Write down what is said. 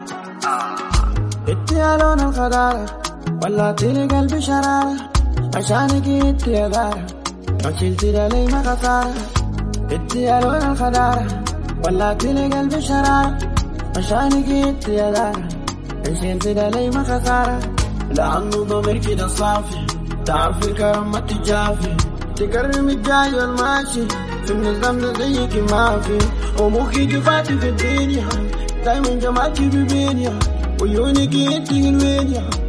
انت يا لون الخضارة ولعتي لي قلبي شرارة عشانك انت يا دارة لو شلتي لي ما خسارة. انت يا لون الخضارة ولعتي لي قلبي شرارة عشانك انت يا دارة لو شلتي لي ما خسارة. لأنه ضمير كده صافي تعرفي الكرم ما تجافي تكرم الجاي والماشي في النظام ده زيك ما في ومخي كفاتي في الدنيا دايما جمالك ببينيا ويونك انت الوينيا